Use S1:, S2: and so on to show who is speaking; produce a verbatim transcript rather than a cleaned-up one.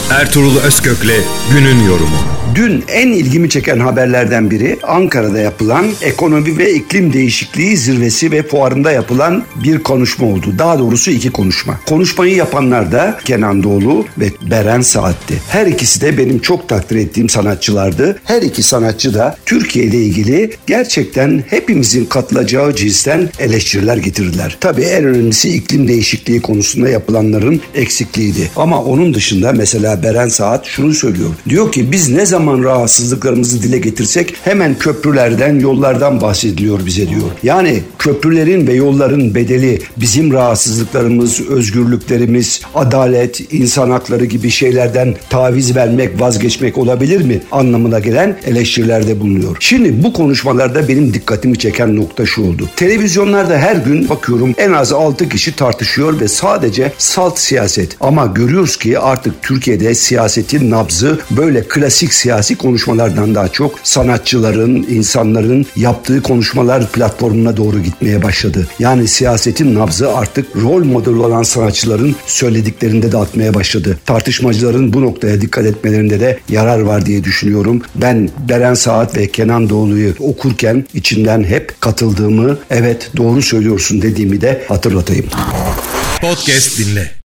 S1: Ertuğrul Özkök'le günün yorumu.
S2: Dün en ilgimi çeken haberlerden biri Ankara'da yapılan ekonomi ve iklim değişikliği zirvesi ve fuarında yapılan bir konuşma oldu. Daha doğrusu iki konuşma. Konuşmayı yapanlar da Kenan Doğulu ve Beren Saat'ti. Her ikisi de benim çok takdir ettiğim sanatçılardı. Her iki sanatçı da Türkiye ile ilgili gerçekten hepimizin katılacağı cinsten eleştiriler getirdiler. Tabii en önemlisi iklim değişikliği konusunda yapılanların eksikliğiydi. Ama onun dışında mesela Beren Saat şunu söylüyor. Diyor ki biz ne zaman rahatsızlıklarımızı dile getirsek hemen köprülerden, yollardan bahsediliyor bize diyor. Yani köprülerin ve yolların bedeli bizim rahatsızlıklarımız, özgürlüklerimiz, adalet, insan hakları gibi şeylerden taviz vermek, vazgeçmek olabilir mi anlamına gelen eleştirilerde bulunuyor. Şimdi bu konuşmalarda benim dikkatimi çeken nokta şu oldu. Televizyonlarda her gün bakıyorum en az altı kişi tartışıyor ve sadece salt siyaset. Ama görüyoruz ki artık Türkiye'de siyasetin nabzı böyle klasik siyasi konuşmalardan daha çok sanatçıların, insanların yaptığı konuşmalar platformuna doğru gitmeye başladı. Yani siyasetin nabzı artık rol model olan sanatçıların söylediklerinde de atmaya başladı. Tartışmacıların bu noktaya dikkat etmelerinde de yarar var diye düşünüyorum. Ben Beren Saat ve Kenan Doğulu'yu okurken içinden hep katıldığımı, evet doğru söylüyorsun dediğimi de hatırlatayım.
S1: Podcast dinle.